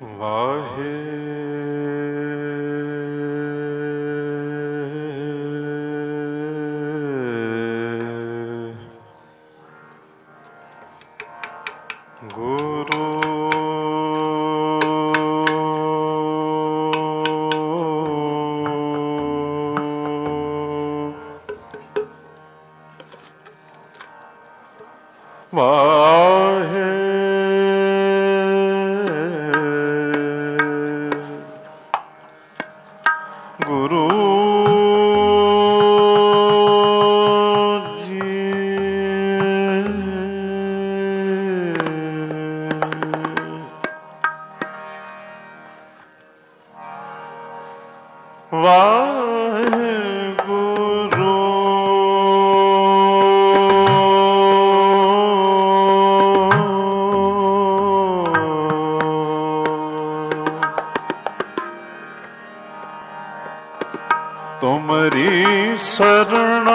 ਵਾਹੇ ਗੁਰੂ ਵਾਹੇ ਗੁਰੂ ਜੀ ਵਾਹਿਗੁਰੂ ਤੁਮਰੀ ਸਰਣਾ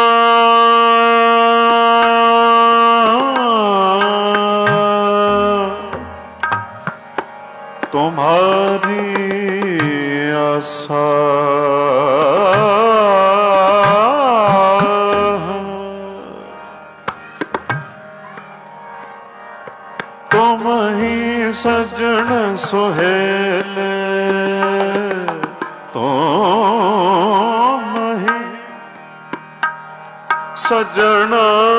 ਤੁਮਰੀ ਆਸਾ ਤੁਮ ਹੀ ਸਜਣ ਸੁਹੇਲੇ ਤੁਮ ਹੀ ਸਜਣ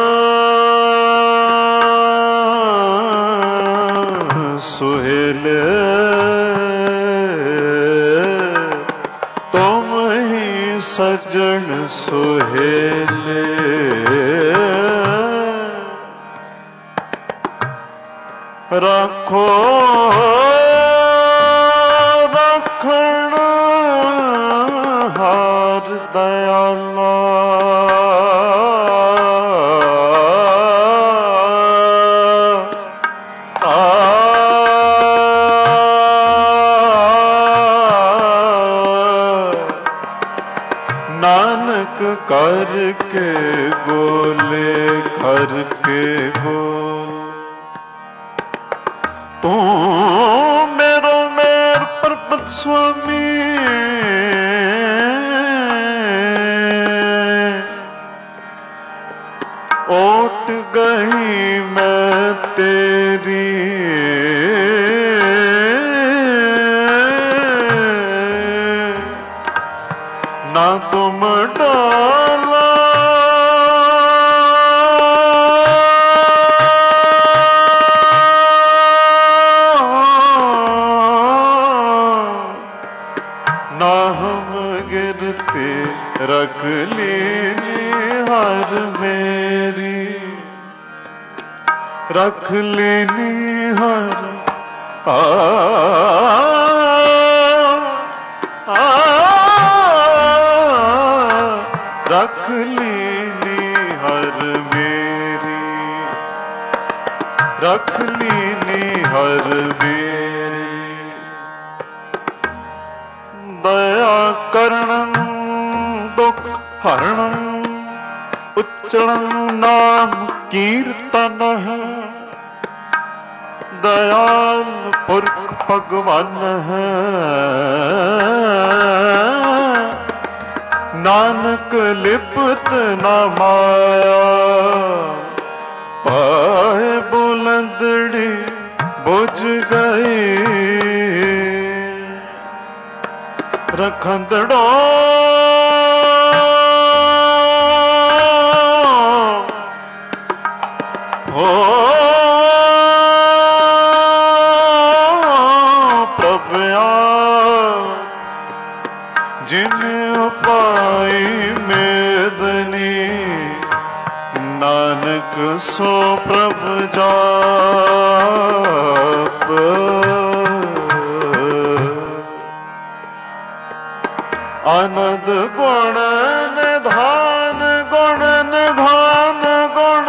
ਸੁਹੇਲੇ ਤੁਮ ਹੀ ਸਜਣ ਸੁਹੇਲੇ ਰੱਖੋ ਰੱਖਣ ਹਾਰ ਦਇਆਲਾ ਨਾਨਕ ਕਰਕੇ ਬੋਲੇ ਕਰਕੇ ਬੋਲ ਤੂੰ ਮੇਰੋ ਮੇਰ ਪਰਬਤ ਸੁਆਮੀ ਓਟ ਗਈ ਮੈਂ ਤੇਰੀ ਨਾ ਤੁਮ ਡਾਲਾ ਨਾ ਹਮ ਗਿਰਤੇ ਰਖ ਲੀਨੀ ਹਰ ਮੇਰੀ ਰਖ ਲੀਨੀ ਹਰ ਰਖ ਲੀਨੀ ਹਰ ਮੇਰੀ ਰਖ ਲੀਨੀ ਹਰ ਮੇਰੀ ਦਇਆ ਕਰਨ ਦੁਖ ਹਰਣ ਉਚਰਨ ਨਾਮ ਕੀਰਤਨ ਹੈ ਦਇਆਲ ਪੁਰਖ ਭਗਵਾਨ ਹੈ ਨਾਨਕ ਲਿਪਤ ਨਾ ਮਾਇਆ ਪਾਏ ਬੁਲੰਦੜੀ ਬੁਝ ਗਈ ਰਖੰਦੜੋ ਹੋ ਪ੍ਰਭਿਆ ਜਿਨ ਉਪਾਈ ਮੇਦਨੀ ਨਾਨਕ ਸੋ ਪ੍ਰਭ ਜਾਪ ਆਨੰਦ ਗੁਣ ਨਿਧਾਨ ਗੁਣ ਨਿਧਾਨ ਗੁਣ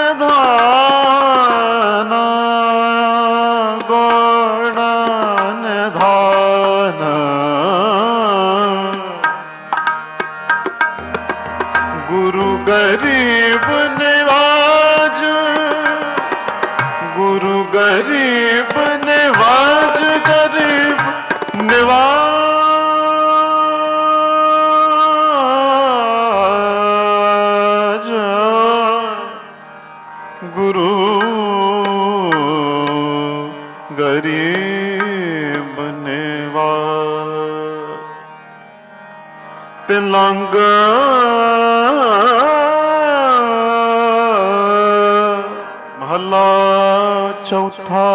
ਨਿਧਾਨ ਗੁਣ ਨਿਧਾਨ ਗੁਰੂ ਗਰੀਬ ਨਿਵਾਜ ਗੁਰੂ ਗਰੀਬ ਨਿਵਾਜ ਕਰ गरीब निवाज तिलंग महला चौथा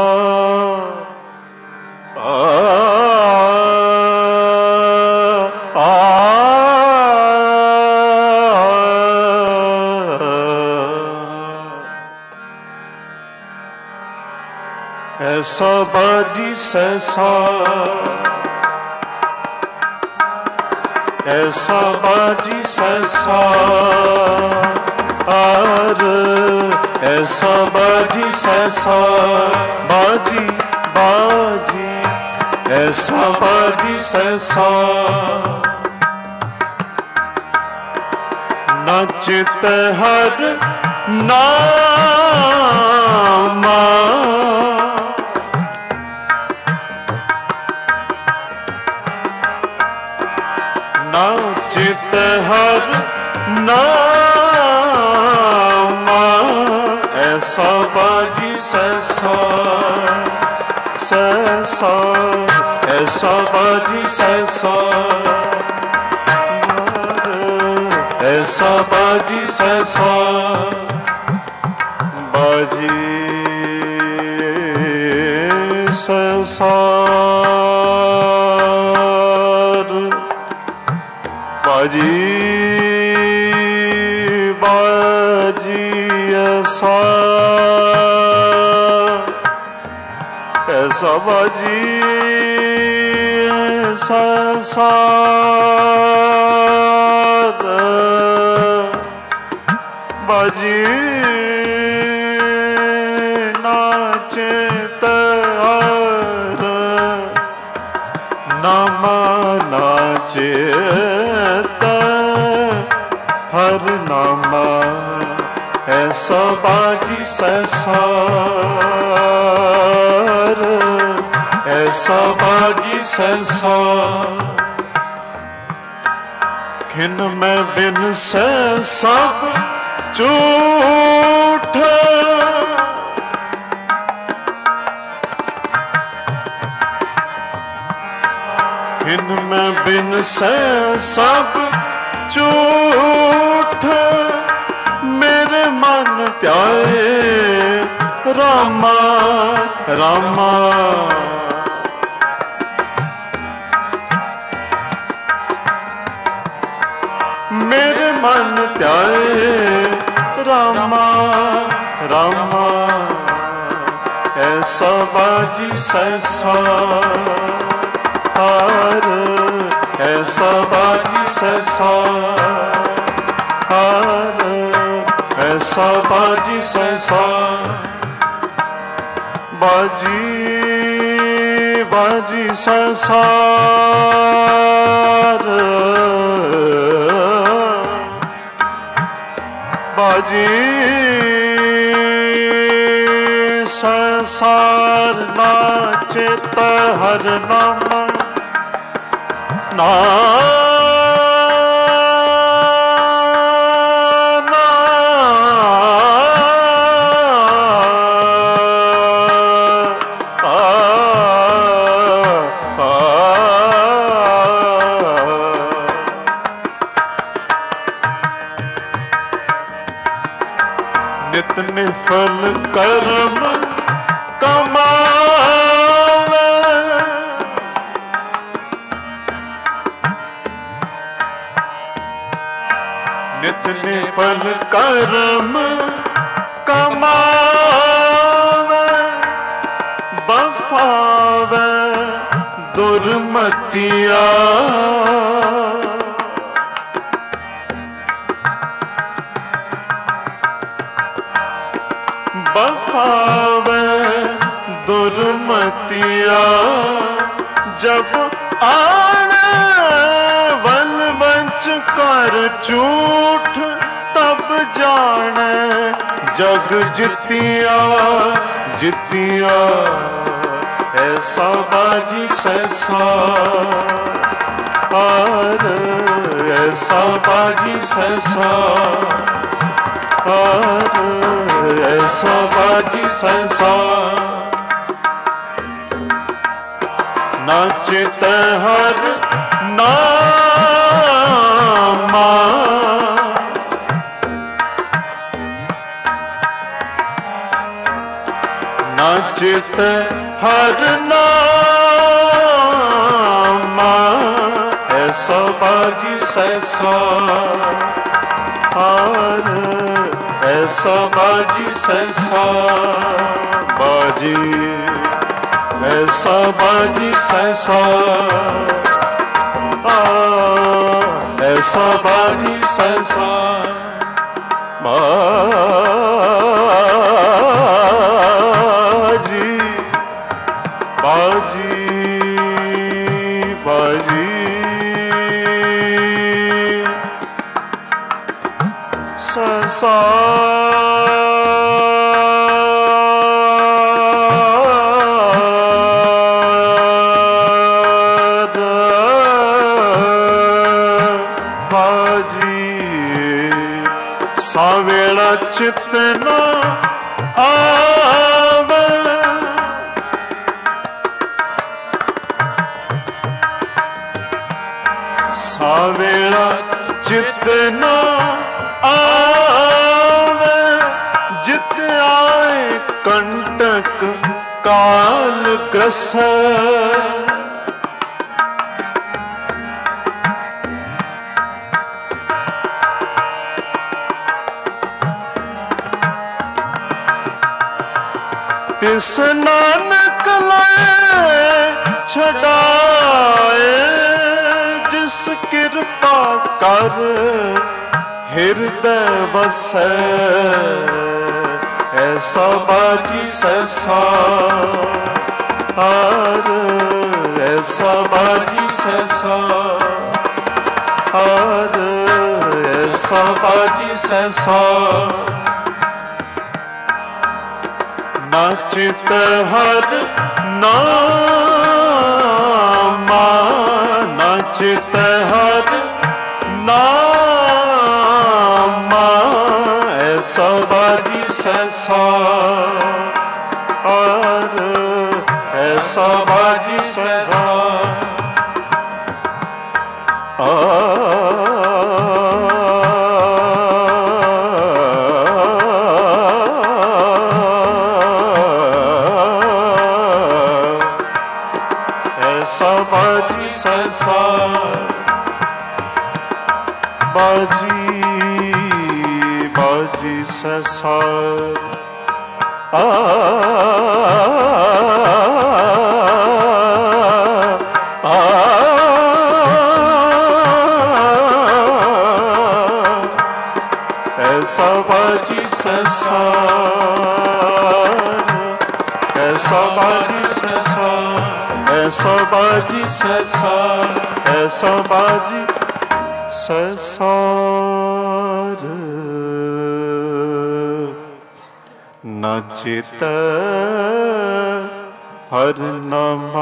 ऐसा बाजी सैसा ऐसा बाजी सैसा आर ऐसा बाजी सैसा बाजी बाजी ऐसा बाजी सैसा नचित हर नामा नाचित हर नामा ऐसा बाजी सैसा सैसा ऐसा बाजी सैसा ऐसा बाजी सैसा बाजी सैसा बाजी बाजी ऐसा ऐसा बाजी ऐसा बाजी नाचत हर नामा नाचत हर नामा ऐसा बाजी सैसा ऐसा बाजी सैसा खिन में बिन से सब झूठ खिन में बिन से सब झूठ मेरे मन त्याए रामा रामा मेरे मन त्याए रामा रामा ऐसा बाजी सैसा हार ऐसा बाजी सैसा हार ऐसा बाजी सैसा बाजी बाजी सैसा बाजी संसार नाचत हर नामा ना नित निफल कर्म कमावे नित निफल कर्म कमावे बफावे दुर्मतिया बफावे दुर्मतिया जब आने वन बंच कर झूठ तब जाने जग जितिया जितिया ऐसा बाजी सैसा और ऐसा बाजी सैसा और ऐसा बाजी सैसा नाचित हर नामा नाचित हर नामा ऐसा बाजी सैसा हार ऐसा बाजी सैसा बाजी ऐसा बाजी सैसा ऐसा बाजी सैसा बाजी बाजी बाजी सैसा सावेड़ा चित न आवे सावेड़ा चित न आवे जित आए कंटक काल ग्रस तिस नानक लाए छड़ाए जिस कृपा कर हृदय बसे ऐसा बाजी सैसा हार ऐसा बाजी सैसा हार ऐसा बाजी सैसा नाचित हर नामा नाचित हर नामा ऐसा बाजी सैसा और ऐसा बाजी सैसा बाजी सैसा बाजी बाजी सैसा ऐसा बाजी सैसा ऐसा बाजी सैसा ऐसा बाजी सैसा ऐसा बाजी सैसार नाचित हर नामा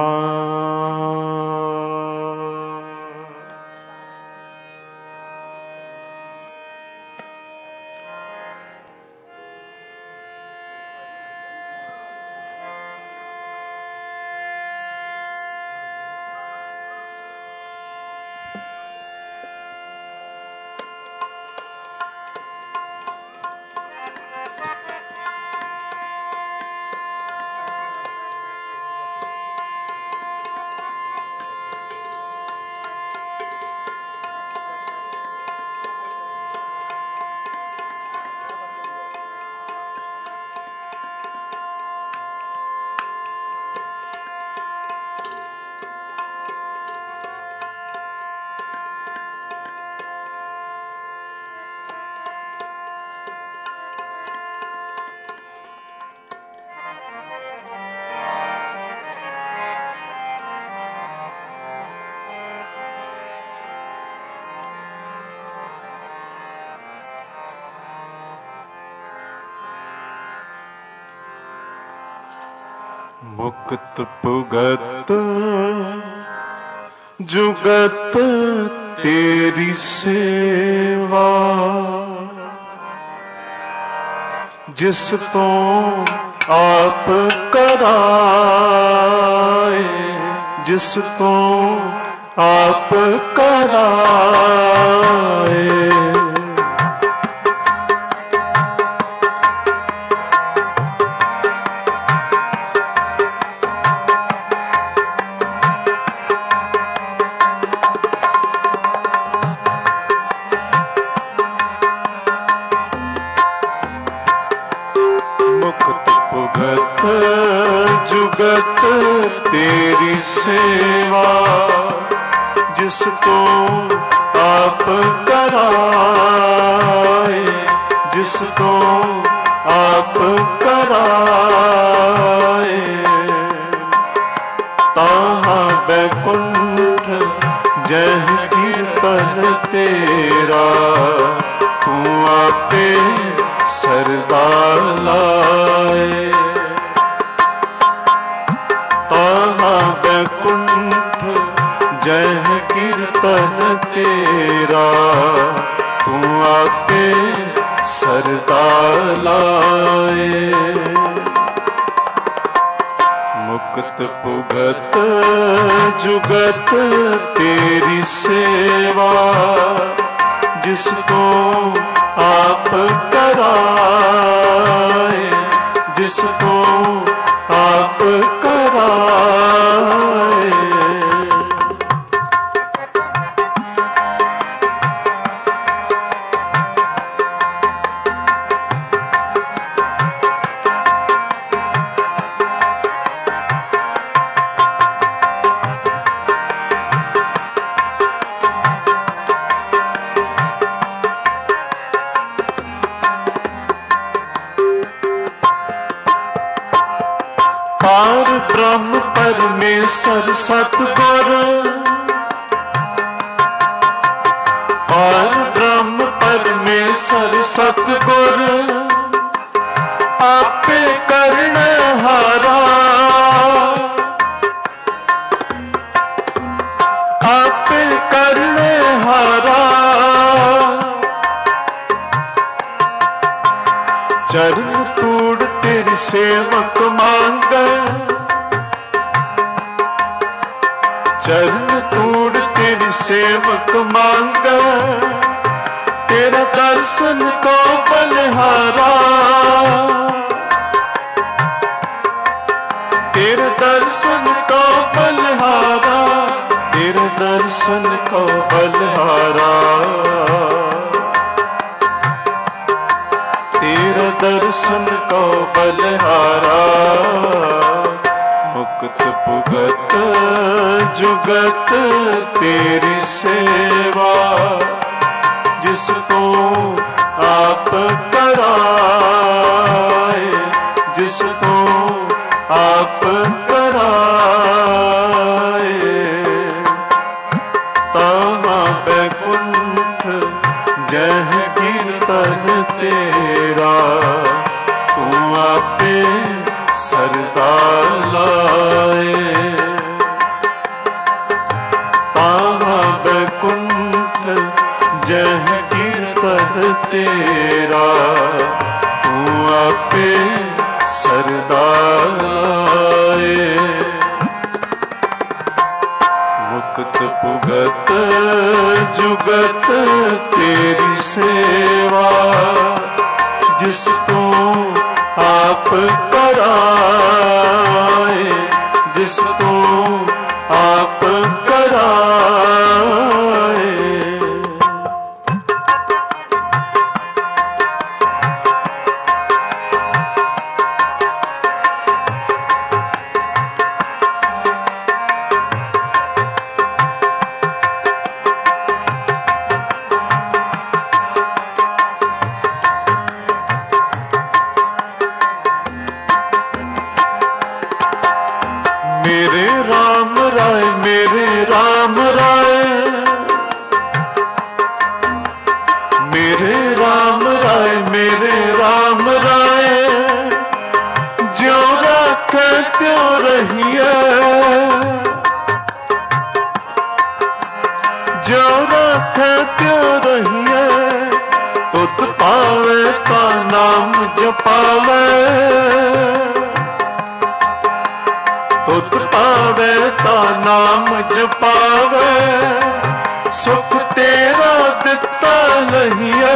मुक्त पुगत जुगत तेरी सेवा जिस तो आप कराए जिसको आप कराए। मुक्त भुगत जुगत तेरी सेवा, जिसको आप कराए, जिसको आप कराए। ताहा बैकुंठ जह कीर्तन तेरा, तू आपे सरदार लाए। ताहा बैकुंठ जह कीर्तन तेरा, तू आपे सरदार लाए। मुक्त भुगत जुगत तेरी सेवा, जिसको आप कराए, जिसको आप कराए। पार ब्रह्म परमेश्वर सतगुर, पार ब्रह्म परमेश्वर सतगुर, आपे करने हारा, आपे करने हारा। चरण तूड़ तेरी सेवक मांगे, चरण तूड़ तेरी सेवक मांगे, तेरा दर्शन को बलिहारा, तेरे दर्शन को बलिहारा, तेरे दर्शन को बलिहारा, तेरा दर्शन को बलिहारा। मुक्त भुगत जुगत तेरी सेवा, जिसको आप कराए, जिसको आप कराए। ताहा बैकुंठ जह कीर्तन तेरा, तू आपे सरदार लाए। ताहा बैकुंठ जह कीर्तन तेरा, तू आपे सरदार लाए। मुक्त भुगत जुगत तेरी सेवा, जिसको आप कराए, जिसको आप कराए। मेरे राम राय, मेरे राम राय, मेरे राम राय, मेरे राम राय, ज्यों रखे त्यों रहिए, ज्यों रखे त्यों रहिए। तुत पावे का नाम जपावे, तुत पावे ता नाम जपावे, सुख तेरा दिता लहिए,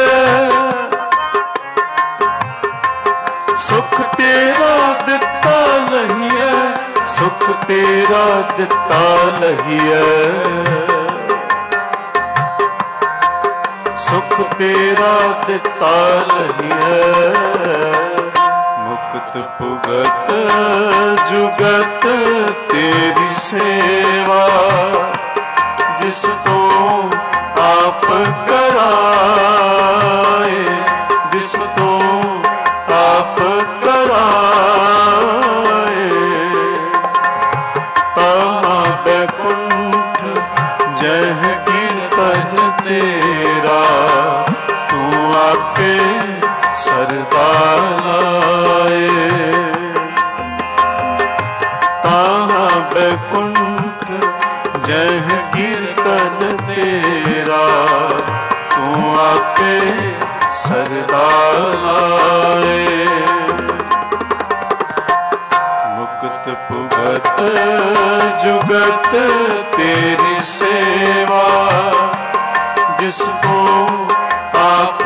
सुख तेरा दिता लहिए, सुख तेरा दिता लहिए, सुख तेरा दिता लहिए। मुक्त भुगत जुगत तेरी सेवा, जिस तो आप कराए, जिस तो आप कराए। तहाँ बैकुंठ जह कीर्तन तेरा, तू आपे सरदा लाए। तहाँ बैकुंठ जह कीर्तन तेरा, तू आपे सरदा लाए। मुक्त भुगत जुगत तेरी सेवा, जिसको आप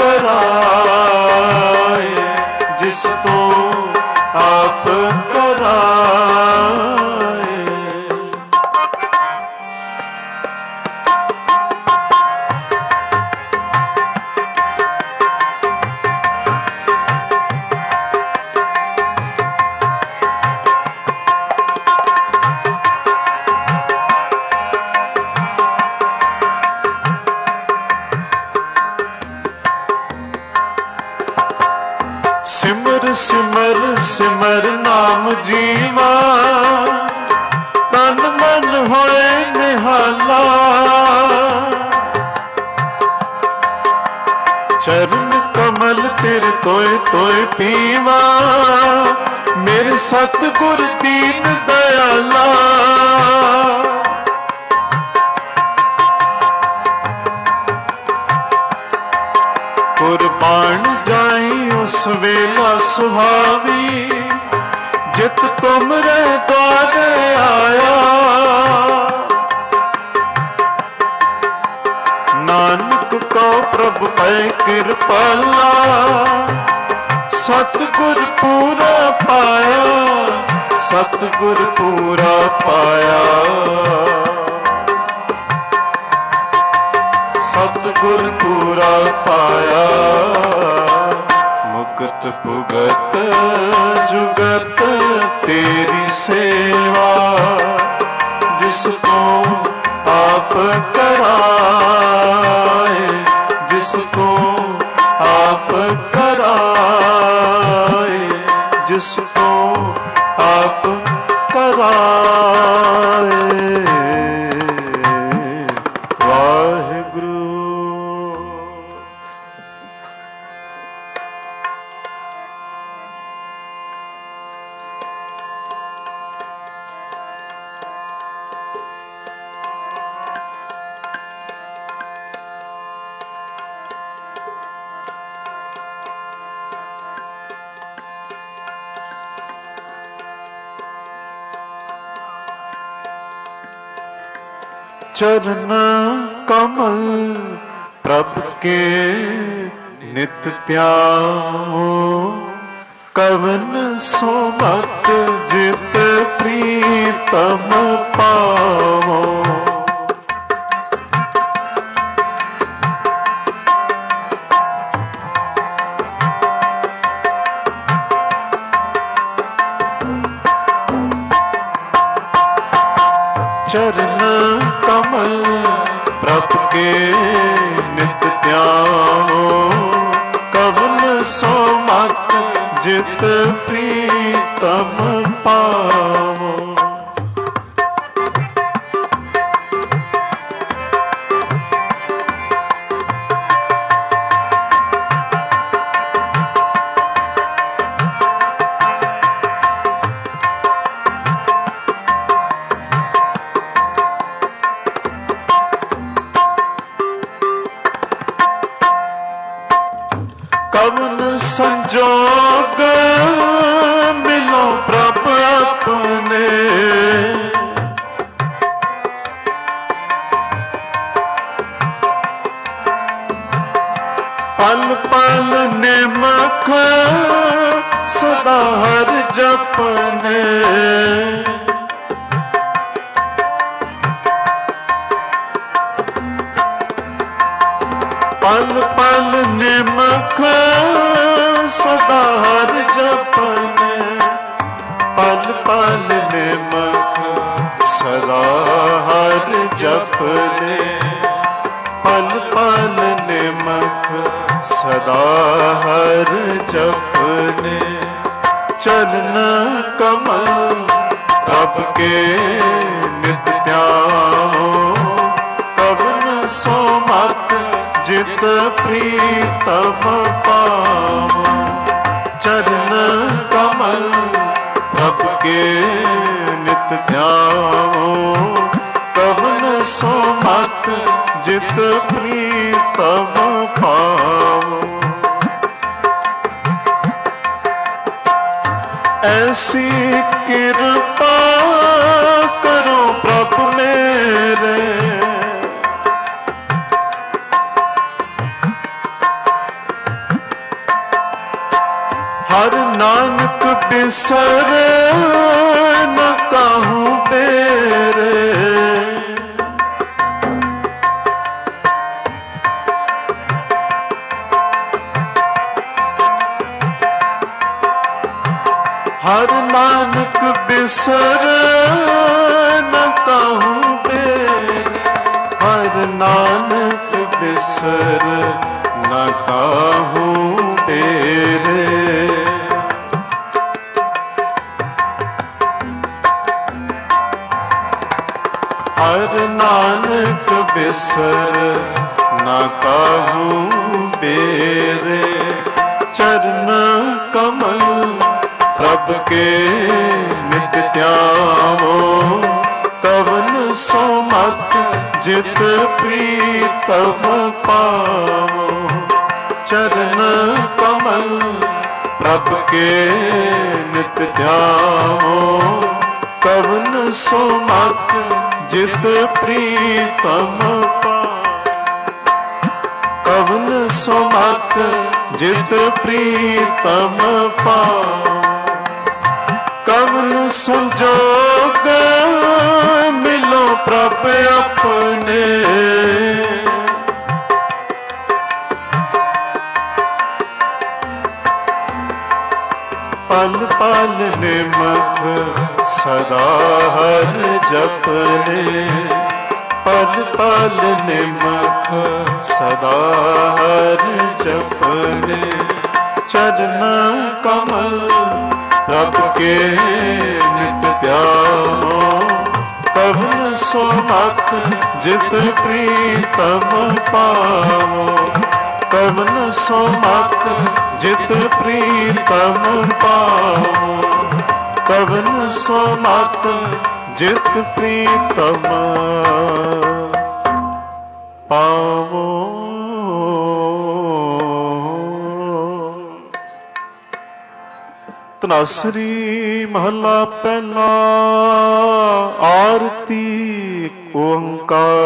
कराए, जिसको आप कराए। सिमर सिमर सिमर नाम जीवा, तन मन होए निहाला। चरण कमल तेरे तोय तोय पीवा, मेरे सतगुर दीन दयाला। कुर्बान जाई उस वेला सुहावी, जित तुमरे द्वारे आया। नानक को प्रभु पै कृपाला, सतगुर पूरा पाया, सतगुर पूरा पाया, सतगुर पूरा पाया। मुक्त भुगत जुगत तेरी सेवा, जिसको आप कराए, जिसको आप कराए, जिसको आप कराए। चरण कमल प्रभु के नित त्याओ, कवन सोमत जित प्रीतम पाओ। चरण कमल प्रभु के नित त्याओ, कवन सोमत जित प्रीतम पाओ। कवन संजोग मिलो प्रभु अपने, जपने पल पल निमख सदा हर जपने पल पल निमख सदा हर जपने पल पल निमख सदा हर जपने चरण कमल प्रभ के नित ध्याओ कवन सो मत जित प्रीतम पावो चरण कमल प्रभ के नित ध्याओ कवन सो मत जित प्रीतम पावो ऐसी कृपा करो प्रभु मेरे हर नानक बिसर न कहूँ बेरे हर नानक बिसर न कहूँ बेरे हर नानक बिसर न कहूँ बेरे हर नानक बिसर न कहूँ बेरे चरण कमल प्रभ के नित ध्याओ कवन सो मत जित प्रीतम पावो चरण कमल प्रभ के नित ध्याओ कवन सो मत जित प्रीतम कवन सो मत जित प्रीतम पावो कवन संजोग मिलो प्रभ अपने पल पल निमख सदा हर जपने पल पल निमख सदा हर जपने चरण कमल प्रभ के नित ध्याओ कवन सो मत जित प्रीतम पावो कवन सो मत जित प्रीतम पावो कवन सो मत जित प्रीतम पावो तनासरी महला पहला आरती ओंकार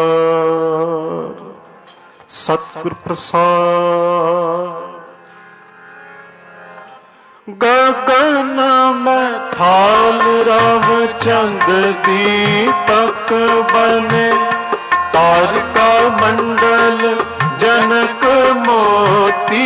सतगुर प्रसाद गगन में थाल रव चंद दीपक बने तारका मंडल जनक मोती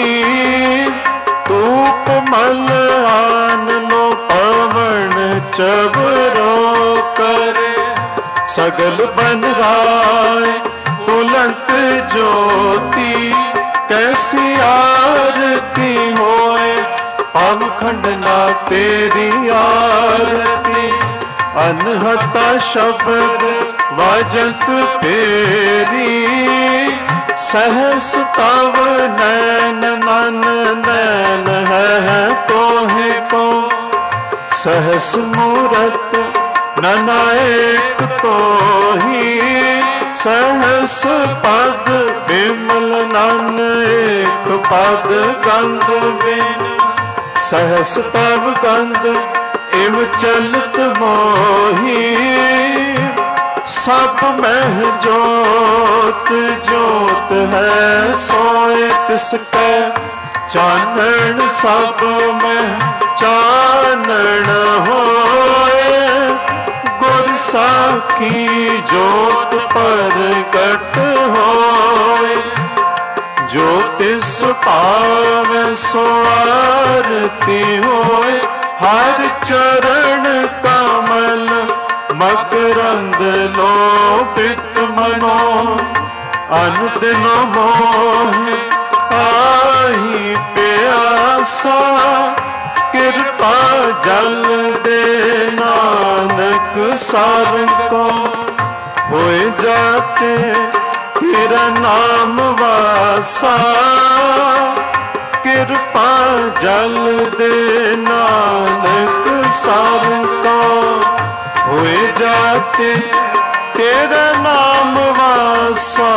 धूप मल आन लो पवन चबरो करे सगल बन राय फुलंत ज्योति कैसी आरती होए पावखंड ना तेरी आरती अनहता शब्द वाजत फेरी सहस तव नैन मन नैन है तोहे को सहस मूरत ननाएक तो ही सहस पद विमल नन एक पद गंध बिन सहस तव गंध इव चलत मोही सब मह जोत जोत है सोए तिसके ਚਾਨਣ ਸਭ ਮੈਂ ਚਾਨਣ ਹੋਏ, ਗੁਰ ਸਾਖੀ ਜੋਤ ਪ੍ਰਗਟ ਹੋਏ। ਜੋ ਤਿਸ ਭਾਵੈ ਸੋ ਆਰਤੀ ਹੋਏ, ਹਰ ਚਰਨ ਕਮਲ ਮਕਰੰਦ ਲੋਭਿਤ ਮਨੋ। ਅਨ ਦਿਨ ਮੋਹਿ ਆਹੀ ਪਿਆਸਾ, ਕਿਰਪਾ ਜਲ ਦੇ ਨਾਨਕ ਸਾਰੰ ਕੋ। ਹੋਏ ਜਾਤੇ ਤੇਰਾ ਨਾਮ ਵਾਸਾ, ਕਿਰਪਾ ਜਲ ਦੇ ਨਾਨਕ ਸਾਰੰ ਕੋ। ਹੋਏ ਜਾਤੇ ਤੇਰਾ ਨਾਮ ਵਾਸਾ।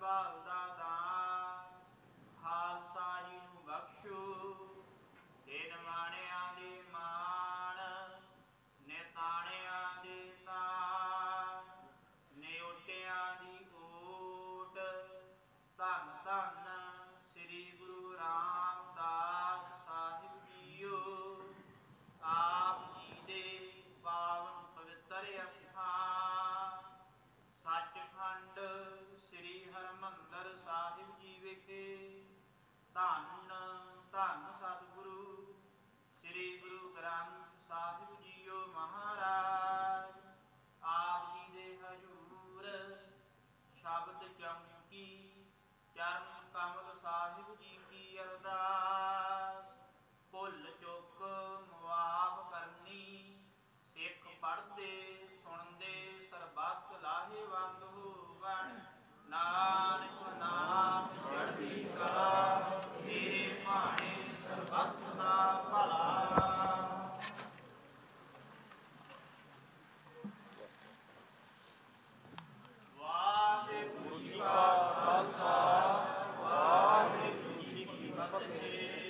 ਸੰਭਾਲ ਦਾ ਦਾਨ ਖਾਲਸਾ ਜੀ ਨੂੰ ਬਖਸ਼ੋ। ਤੇ ਨਿਮਾਣਿਆਂ ਦੇ ਮਾਣ ਨਿਤਾਣਿਆਂ ਦੇ ਤਾਣ ਨਿਓਟਿਆਂ ਦੀ ਓਟ। ਧੰਨ ਧੰਨ ਸ੍ਰੀ ਗੁਰੂ ਰਾਮਦਾਸ ਸਾਹਿਬ ਜੀਓ। ਆਪ ਜੀ ਦੇ ਪਾਵਨ ਪਵਿੱਤਰ ਅਸਥਾਨ ਸੱਚਖੰਡ ਸ੍ਰੀ ਹਰਿਮੰਦਰ ਸਾਹਿਬ ਜੀ ਵਿਖੇ ਧੰਨ ਧੰਨ ਸਤਿਗੁਰੂ ਸ੍ਰੀ ਗੁਰੂ ਗ੍ਰੰਥ ਸਾਹਿਬ ਜੀਓ ਮਹਾਰਾਜ ਆਪ ਜੀ ਦੇ ਹਜ਼ੂਰ ਸ਼ਬਦ ਚੌਂਕੀ ਚਰਨ ਕਮਲ ਸਾਹਿਬ ਜੀ ਕੀ ਅਰਦਾਸ। ਭੁੱਲ ਚੁੱਕ ਮੁਆਫ ਕਰਨੀ ਸਿੱਖ ਪੜ੍ਹਦੇ ਸੁਣਦੇ ਸਰਬੱਤ ਲਾਹੇਵੰਦ ਹੋਵਣ। ਨਾਨਕ ਨਾਮ ਚੜ੍ਹਦੀ ਕਲਾ ਤੇਰੇ ਭਾਣੇ ਸਰਬੱਤ ਦਾ ਭਲਾ। ਵਾਹਿਗੁਰੂ ਜੀ ਕਾ ਖਾਲਸਾ ਵਾਹਿਗੁਰੂ ਜੀ ਕੀ ਫਤਿਹ।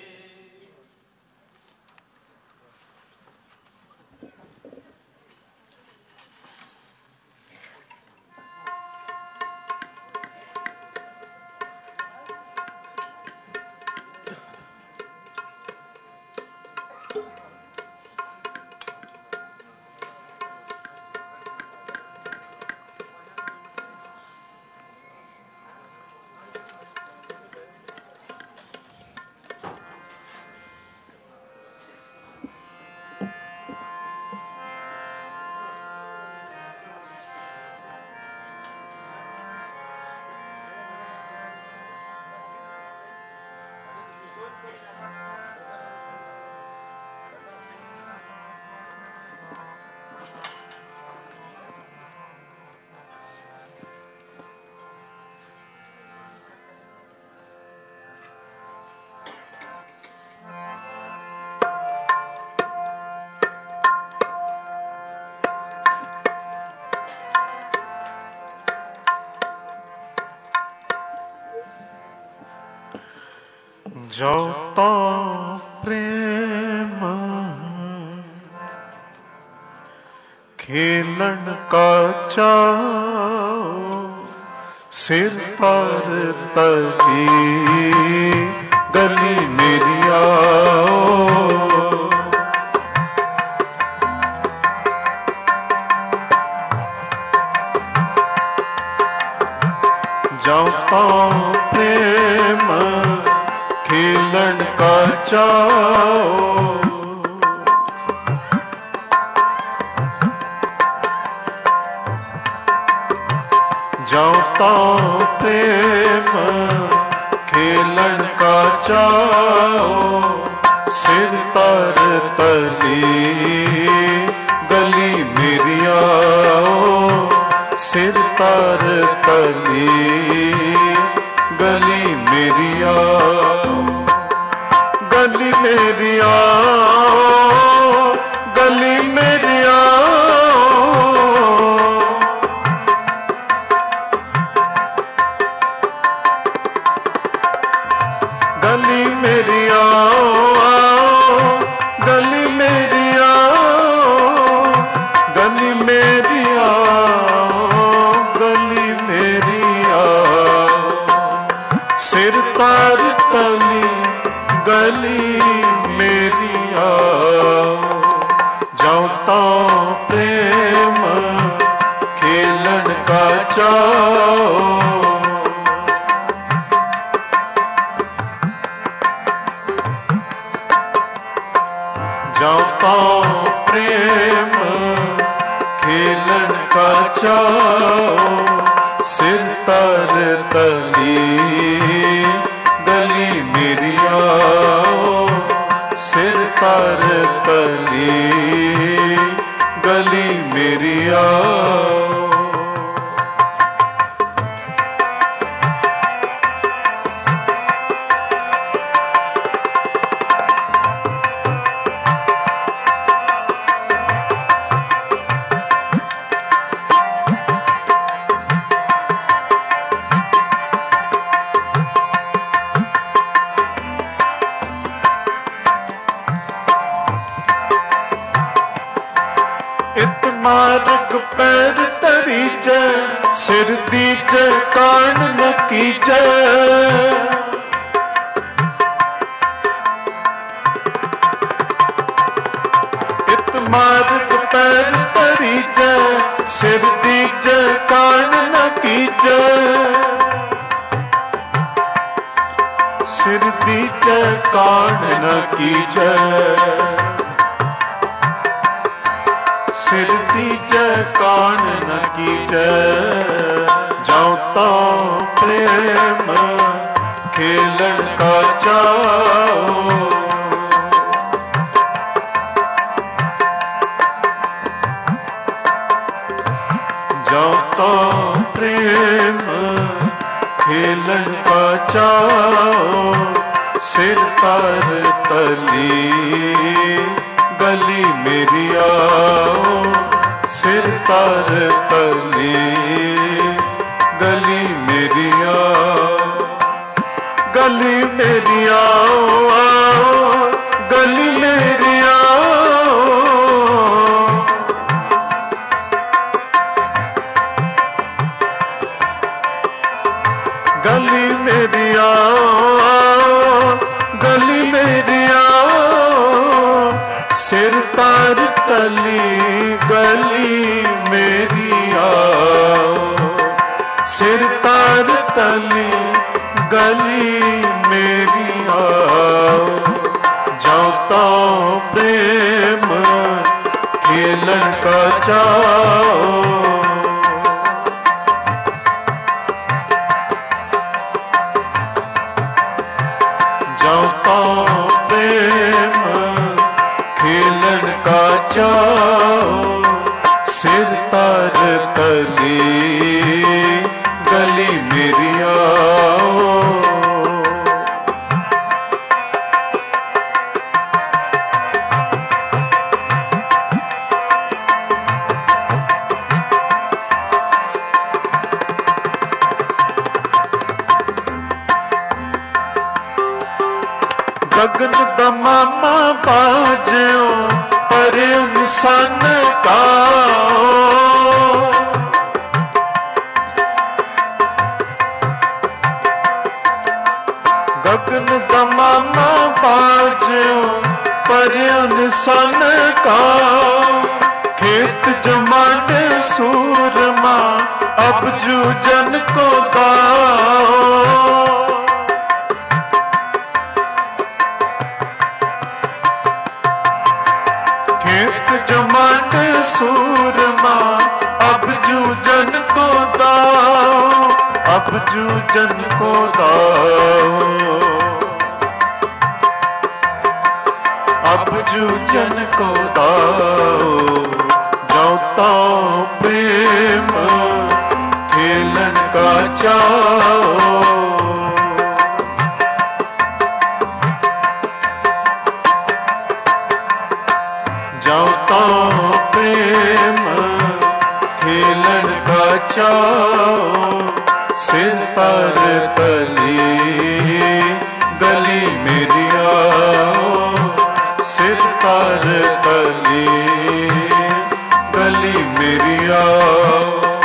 ਜੋ ਤਾਂ ਪ੍ਰੇਮ ਖੇਲਣ ਕਾ ਚਾਉ ਸਿਰ ਪਰ ਤਲੀ ਗਲੀ ਮੇਰੀ ਆਓ। ਜੋ ਤਾਂ ਪ੍ਰੇਮ ਖੇਲਣ ਕਾ ਚਾਉ ਜੋ ਤਾਂ ਪ੍ਰੇਮ ਖੇਲਣ ਕਾ ਚਾਉ ਸਿਰ ਪਰ ਤਲੀ ਗਲੀ ਮੇਰੀ ਆਓ। ਸਿਰ ਪਰ ਤਲੀ ਗਲੀ ਮੇਰੀ ਆਓ। ਗਲੀ ਮੇਰੀ ਆਓ ਗਲੀ ਮੇਰੀ ਆਓ। ਗਲੀ ਮੇਰੀ ਆਓ ਗਲੀ ਮੇਰੀ ਆਓ। ਗਲੀ ਮੇਰੀ ਆਓ ਗਲੀ ਮੇਰੀ ਆਓ। ਸਿਰ ਪਰ ਤਲੀ ਗਲੀ ਮੇਰੀ ਆਓ। ਜੋ ਤਾਂ ਪ੍ਰੇਮ ਖੇਲਣ ਕਾ ਚਾਉ ਜੋ ਤਾਂ ਪ੍ਰੇਮ ਖੇਲਣ ਕਾ ਚਾਉ ਸਿਰ ਪਰ ਤਲੀ ਗਲੀ ਮੇਰੀ ਆਓ। ਸਿਰ ਪਰ ਤਲੀ ਗਲੀ ਮੇਰੀ ਆਓ। पैर तरीजै, सिर दीजै कान न कीजै। इत मार्ग पैर तरीजै, सिर दीजै कान न कीजै। सिर दीजै कान न कीजै, सिर दीजै कान न कीजै। जाऊं तो प्रेम खेलन का चाओ, जाऊं तो प्रेम खेलन का चाओ। सिर पर तली गली मेरी आओ, सिर पर तली गली मेरी आओ। गली मेरी आओ, आओ गली मेरी आओ। गली मेरी आओ, गली मेरी आओ। सिर पर तली गली मेरी आओ, सिर पर तली गली मेरी आओ। जाऊं तो प्रेम खेलन का चाओ, जाऊं तो प्रेम खेलन का चाओ। सिर पर तली गली मेरी आओ। गगन दमामा बाजो पर इंसान का। गगन दमामा बाजो पर इंसान का। खेत जमाट सूरमा अब जूझन को दाओ। खेत जमाट सूरमा अब जूझन को दाओ, अब जूझन को दाओ, अब जूझन को दाओ। जाऊं तो प्रेम खेलन का चाओ, जाऊं तो प्रेम खेलन का चाओ। सिर पर तली गली मेरी आओ, सिर पर तली गली मेरी आओ।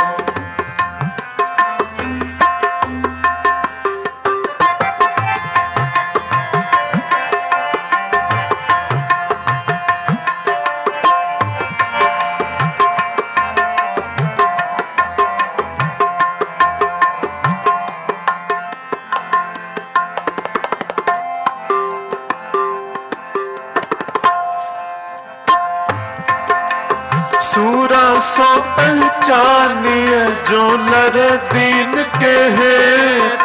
सूरा सो पहचानिए जो लर दीन के हेत।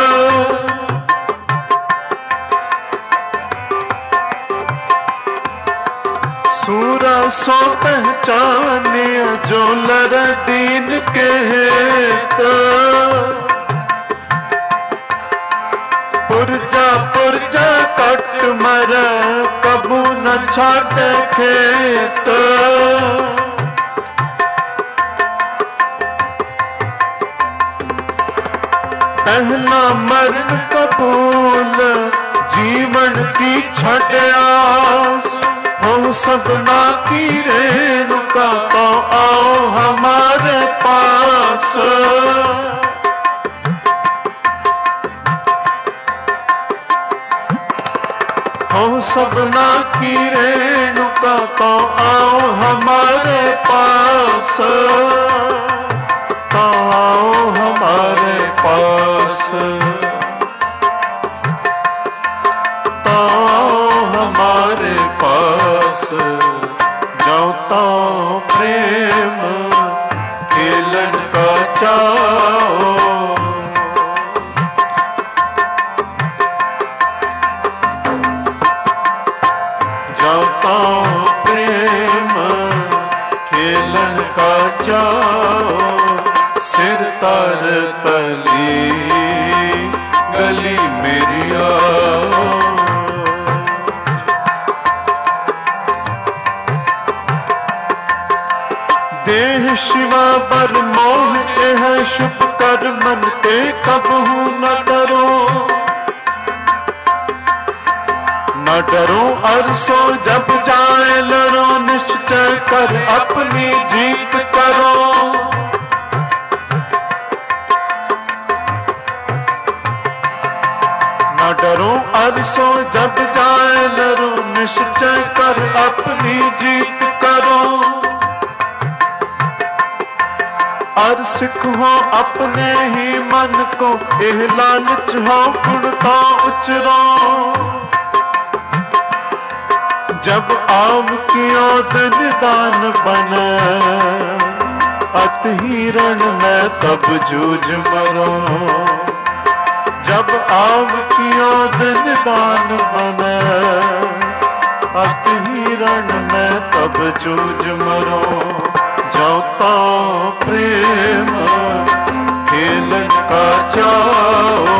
सूरा सो पहचानिए जो लर दीन के हेत। पुरजा कट मर कबू न छाट खेत। पहला मरण कबूल जीवन की छठ आस। हो सबना की रेणुका तो आओ हमारे पास। हो सबना की रेणुका तो आओ हमारे पास, तो आओ हमारे पास, तो आओ हमारे पास। जाओ तो प्रेम खेलन का चाओ, जाओ तो प्रेम खेलन का चाओ। सिर तर तली गली मेरी आओ, देह शिवा बर मोह के है शुभ कर मन ते कबहू न डरो, न डरो अरसो जब जाए लड़ो, निश्चय कर अपनी जीत करो। न डरो अरसो जब जाए लड़ो, निश्चय कर अपनी जीत करो। और सिखो अपने ही मन को, एह लालच हो गुणता उचरो। जब आव कियो निदान बने, अत हिरण में तब जूझ मरो। जब आव कियो निदान बने, अत हिरण में तब जूझ मरो। जाओ तो प्रेम खेलन का चाओ,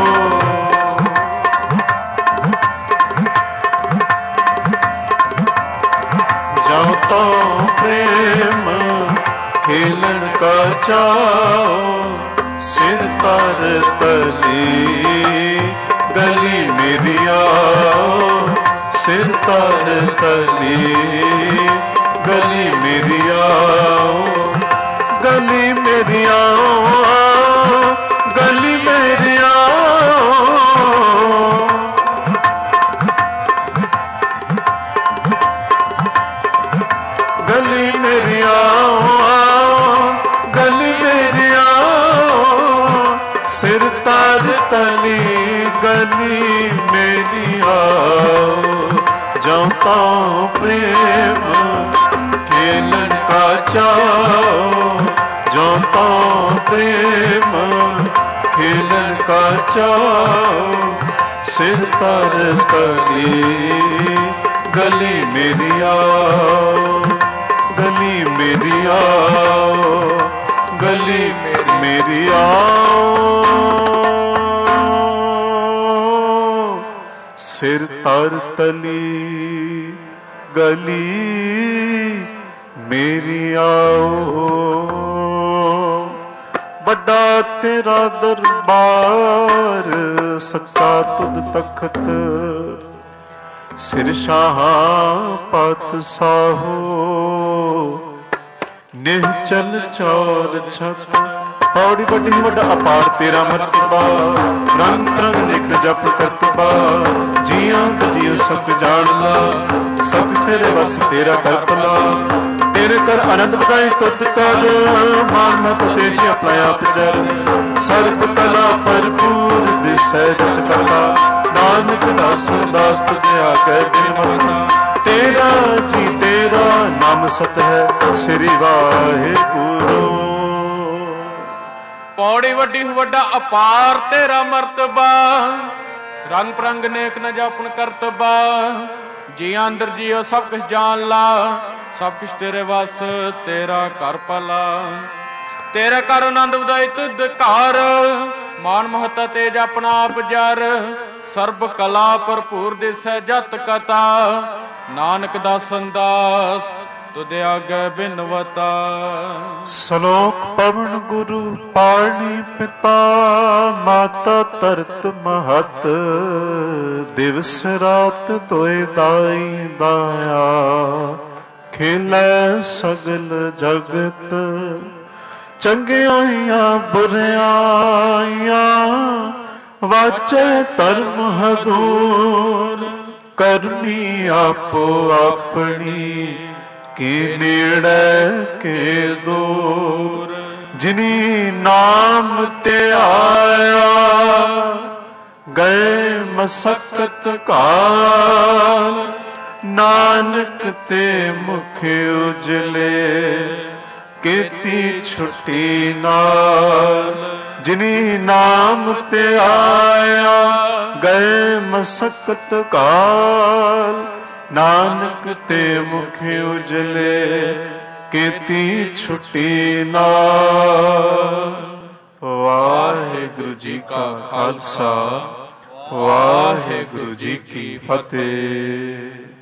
जाओ तो प्रेम खेलन का चाओ। सिर तर तली गली मेरी आओ, सिर तर तली गली मेरी आओ, गली मेरी आओ, गली मेरी आओ। गली मेरी आओ, गली मेरी आओ। सिर तार तली गली मेरी आओ। जाओ तो प्रेम खेलन का चाओ, जाओ तो प्रेम खेलन का चाओ। सिर तर तली गली मेरी आओ, गली मेरी आओ, गली मेरी आओ। सिर तर तली गली मेरी आओ। बड़ा तेरा दरबार सच्चा तुद तखत, सिर शाह पातशाहो निश्चल चौर छत। पौड़ी बड़ी वड्डा अपार तेरा मर्तबा, रंग रंग निक जप करतबा। जिया जियो सब जान ला, सब तेरे बस तेरा करतला। तेरे कर आनंद बधाई तुद कर, मान मत तेजी अपना आप जर। सर्व कला भरपूर दिसै जत कला, नानक दास दास तुझे आगे बिन मरना। तेरा जी तेरा नाम सत है, श्री वाहिगुरु। पौड़ी वड्डी वड्डा अपार तेरा मर्तबा, रंग परंग नेक न जापन करतबा। जी अंदर जियो सब कुछ जान ला, सब कुछ तेरे वस तेरा कर भला। तेरे कर आनंद बधाई तुद घर, मान महता तेज अपना आप जर। सर्ब कला भरपूर दिसै जत कथा, नानक दासन दास ਤੁਧ ਆਗੇ ਬਿਨਵਤਾ। ਸ਼ਲੋਕ ਪਵਨ ਗੁਰੂ ਪਾਣੀ ਪਿਤਾ, ਮਾਤਾ ਧਰਤ ਮਹਤ, ਦਿਵਸ ਰਾਤ ਤੋਏ ਦਾਈ ਦਾਇਆ, ਖੇਲੇ ਸਗਲ ਜਗਤ, ਚੰਗਿਆਈਆਂ ਬੁਰਿਆਈਆਂ, ਵਾਚੇ ਧਰਮ ਹਦੂਰ, ਕਰਮੀ ਆਪੋ ਆਪਣੀ, ਕੀ ਨੇੜੇ ਕੇ ਦੂਰ, ਜਿਨੀ ਨਾਮ ਤੇ ਆਇਆ, ਗਏ ਮਸਕਤ ਕਾਲ, ਨਾਨਕ ਤੇ ਮੁਖ ਉਜਲੇ, ਕੀਤੀ ਛੁੱਟੀ ਨਾਲ, ਜਿਨੀ ਨਾਮ ਤੇ ਆਇਆ, ਗਏ ਮਸਕਤ ਕਾਲ, ਨਾਨਕ ਤੇ ਮੁਖ ਉਜਲੇ, ਕੀਤੀ ਛੁੱਟੀ ਨਾਲ। ਵਾਹਿਗੁਰੂ ਜੀ ਕਾ ਖਾਲਸਾ, ਵਾਹਿਗੁਰੂ ਜੀ ਕੀ ਫਤਿਹ।